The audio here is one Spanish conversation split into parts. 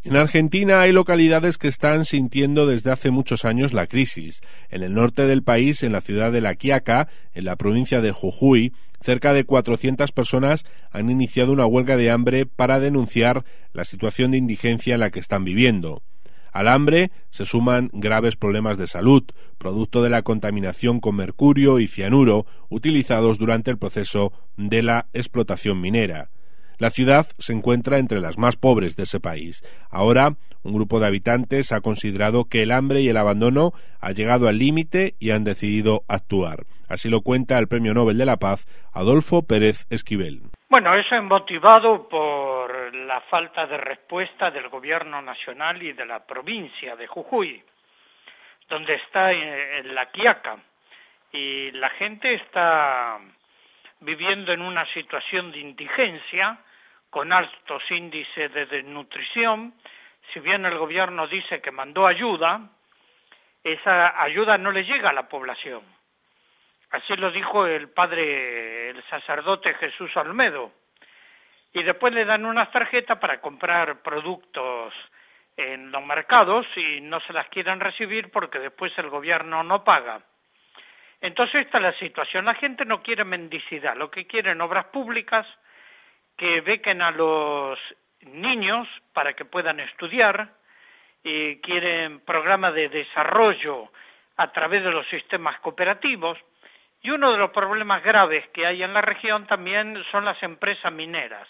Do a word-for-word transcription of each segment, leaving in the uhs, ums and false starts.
En Argentina hay localidades que están sintiendo desde hace muchos años la crisis. En el norte del país, en la ciudad de La Quiaca, en la provincia de Jujuy, cerca de cuatrocientas personas han iniciado una huelga de hambre para denunciar la situación de indigencia en la que están viviendo. Al hambre se suman graves problemas de salud, producto de la contaminación con mercurio y cianuro utilizados durante el proceso de la explotación minera. La ciudad se encuentra entre las más pobres de ese país. Ahora, un grupo de habitantes ha considerado que el hambre y el abandono ha llegado al límite y han decidido actuar. Así lo cuenta el Premio Nobel de la Paz, Adolfo Pérez Esquivel. Bueno, eso es motivado por la falta de respuesta del gobierno nacional y de la provincia de Jujuy, donde está en La Quiaca, y la gente está viviendo en una situación de indigencia, con altos índices de desnutrición. Si bien el gobierno dice que mandó ayuda, esa ayuda no le llega a la población. Así lo dijo el padre, el sacerdote Jesús Olmedo. Y después le dan unas tarjetas para comprar productos en los mercados y no se las quieren recibir porque después el gobierno no paga. Entonces esta es la situación. La gente no quiere mendicidad, lo que quieren obras públicas, que bequen a los niños para que puedan estudiar, y quieren programas de desarrollo a través de los sistemas cooperativos. Y uno de los problemas graves que hay en la región también son las empresas mineras,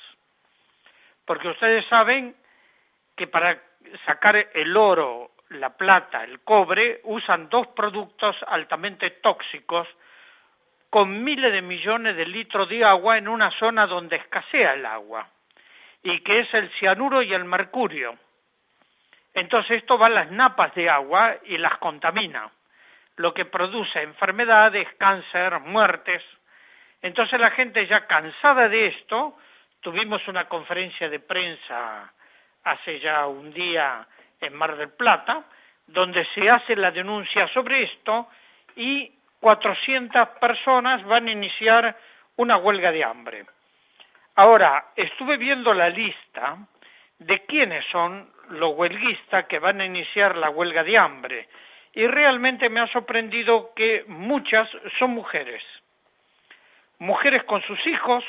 porque ustedes saben que para sacar el oro, la plata, el cobre, usan dos productos altamente tóxicos con miles de millones de litros de agua en una zona donde escasea el agua, y que es el cianuro y el mercurio. Entonces esto va a las napas de agua y las contamina, lo que produce enfermedades, cáncer, muertes. Entonces la gente ya cansada de esto, tuvimos una conferencia de prensa hace ya un día en Mar del Plata, donde se hace la denuncia sobre esto, y cuatrocientas personas van a iniciar una huelga de hambre. Ahora, estuve viendo la lista de quiénes son los huelguistas que van a iniciar la huelga de hambre, y realmente me ha sorprendido que muchas son mujeres. Mujeres con sus hijos,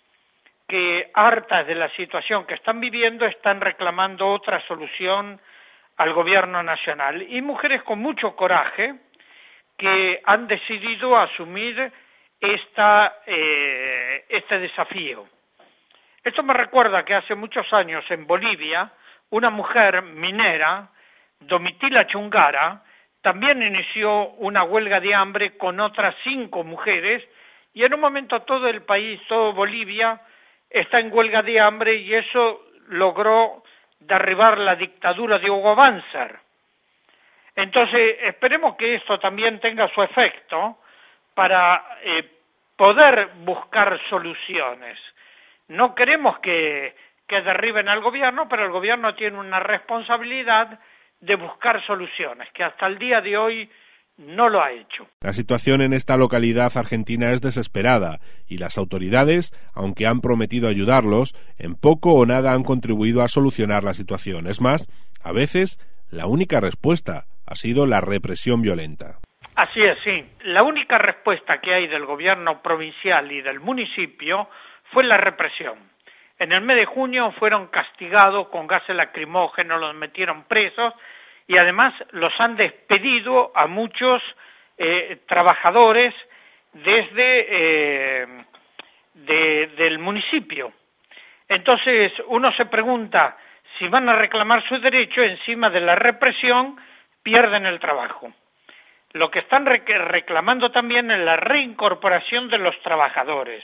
que hartas de la situación que están viviendo, están reclamando otra solución al gobierno nacional, y mujeres con mucho coraje que han decidido asumir esta, eh, este desafío. Esto me recuerda que hace muchos años en Bolivia, una mujer minera, Domitila Chungara, también inició una huelga de hambre con otras cinco mujeres, y en un momento todo el país, todo Bolivia, está en huelga de hambre, y eso logró derribar la dictadura de Hugo Banzer. Entonces, esperemos que esto también tenga su efecto para eh, poder buscar soluciones. No queremos que, que derriben al gobierno, pero el gobierno tiene una responsabilidad de buscar soluciones, que hasta el día de hoy no lo ha hecho. La situación en esta localidad argentina es desesperada, y las autoridades, aunque han prometido ayudarlos, en poco o nada han contribuido a solucionar la situación. Es más, a veces, la única respuesta ha sido la represión violenta. Así es, sí. La única respuesta que hay del gobierno provincial y del municipio fue la represión. En el mes de junio fueron castigados con gases lacrimógenos, los metieron presos, y además los han despedido a muchos eh, trabajadores desde eh, de, del municipio. Entonces uno se pregunta, si van a reclamar su derecho encima de la represión, pierden el trabajo. Lo que están reclamando también es la reincorporación de los trabajadores,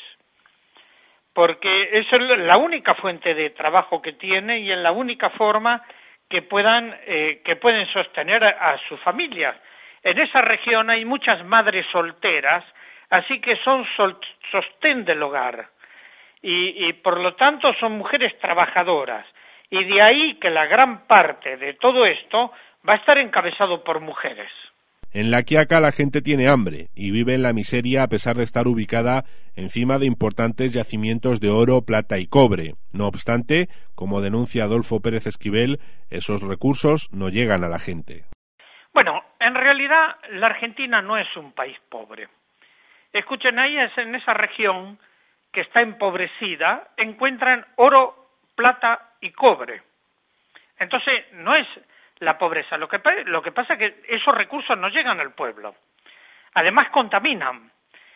porque es la única fuente de trabajo que tiene y es la única forma que puedan eh, que pueden sostener a, a sus familias. En esa región hay muchas madres solteras, así que son sol, sostén del hogar, y, y por lo tanto son mujeres trabajadoras, y de ahí que la gran parte de todo esto va a estar encabezado por mujeres. En La Quiaca la gente tiene hambre y vive en la miseria a pesar de estar ubicada encima de importantes yacimientos de oro, plata y cobre. No obstante, como denuncia Adolfo Pérez Esquivel, esos recursos no llegan a la gente. Bueno, en realidad la Argentina no es un país pobre. Escuchen, ahí es en esa región que está empobrecida, encuentran oro, plata y cobre. Entonces, no es la pobreza. Lo que, lo que pasa es que esos recursos no llegan al pueblo. Además, contaminan.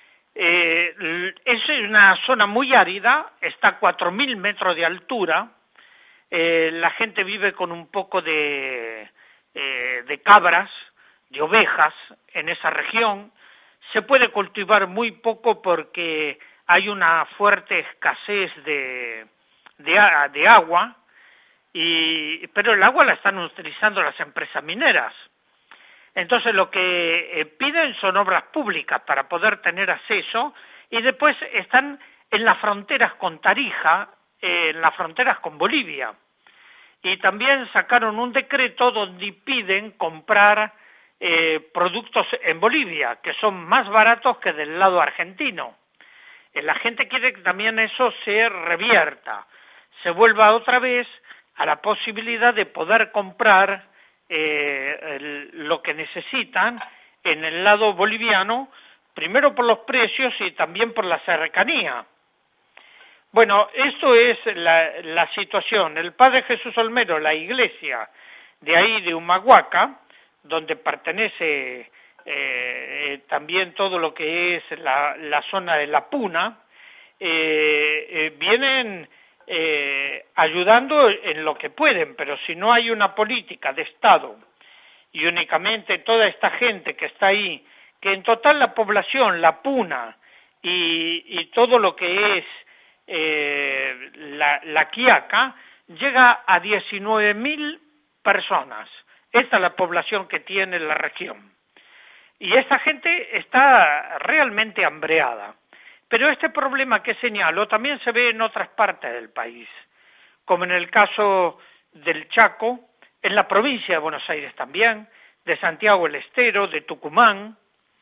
Eh, es una zona muy árida, está a cuatro mil metros de altura. Eh, la gente vive con un poco de, eh, de cabras, de ovejas en esa región. Se puede cultivar muy poco porque hay una fuerte escasez de, de, de agua. Y, pero el agua la están utilizando las empresas mineras. Entonces lo que eh, piden son obras públicas para poder tener acceso y después están en las fronteras con Tarija, eh, en las fronteras con Bolivia. Y también sacaron un decreto donde piden comprar eh, productos en Bolivia, que son más baratos que del lado argentino. Eh, la gente quiere que también eso se revierta, se vuelva otra vez a la posibilidad de poder comprar eh, el, lo que necesitan en el lado boliviano, primero por los precios y también por la cercanía. Bueno, eso es la, la situación. El Padre Jesús Olmero, la iglesia de ahí de Humahuaca, donde pertenece eh, también todo lo que es la, la zona de la Puna, eh, eh, vienen Eh, ayudando en lo que pueden, pero si no hay una política de Estado y únicamente toda esta gente que está ahí, que en total la población, la Puna y, y todo lo que es eh, la, la Quiaca, llega a diecinueve mil personas. Esta es la población que tiene la región. Y esta gente está realmente hambreada. Pero este problema que señalo también se ve en otras partes del país, como en el caso del Chaco, en la provincia de Buenos Aires también, de Santiago del Estero, de Tucumán,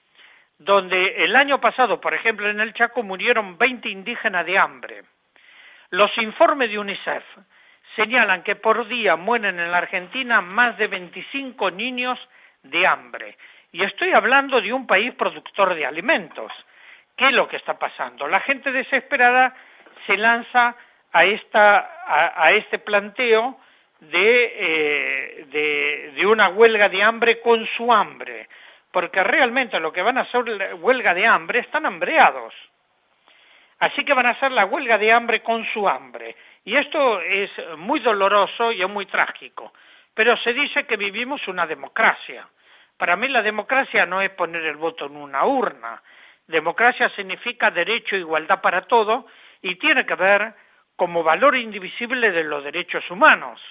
donde el año pasado, por ejemplo, en el Chaco murieron veinte indígenas de hambre. Los informes de UNICEF señalan que por día mueren en la Argentina más de veinticinco niños de hambre. Y estoy hablando de un país productor de alimentos. ¿Qué es lo que está pasando? La gente desesperada se lanza a, esta, a, a este planteo de, eh, de, de una huelga de hambre con su hambre, porque realmente lo que van a hacer la huelga de hambre están hambreados. Así que van a hacer la huelga de hambre con su hambre. Y esto es muy doloroso y es muy trágico. Pero se dice que vivimos una democracia. Para mí la democracia no es poner el voto en una urna. Democracia significa derecho e igualdad para todo y tiene que ver como valor indivisible de los derechos humanos.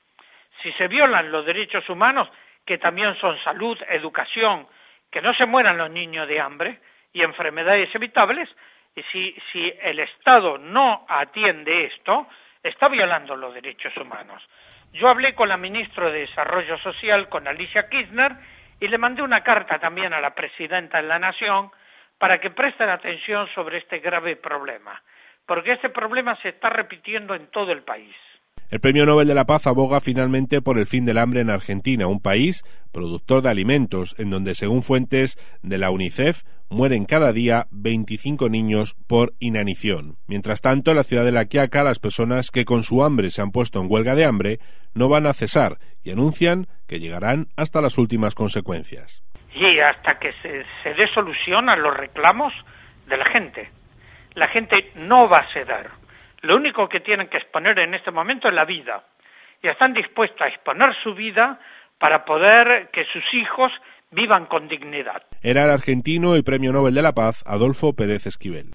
Si se violan los derechos humanos, que también son salud, educación, que no se mueran los niños de hambre y enfermedades evitables, y si, si el Estado no atiende esto, está violando los derechos humanos. Yo hablé con la ministra de Desarrollo Social, con Alicia Kirchner, y le mandé una carta también a la presidenta de la Nación, para que presten atención sobre este grave problema, porque este problema se está repitiendo en todo el país. El Premio Nobel de la Paz aboga finalmente por el fin del hambre en Argentina, un país productor de alimentos, en donde, según fuentes de la UNICEF, mueren cada día veinticinco niños por inanición. Mientras tanto, en la ciudad de La Quiaca, las personas que con su hambre se han puesto en huelga de hambre no van a cesar y anuncian que llegarán hasta las últimas consecuencias. Y hasta que se, se dé solución a los reclamos de la gente. La gente no va a ceder. Lo único que tienen que exponer en este momento es la vida. Y están dispuestos a exponer su vida para poder que sus hijos vivan con dignidad. Era el argentino y Premio Nobel de la Paz, Adolfo Pérez Esquivel.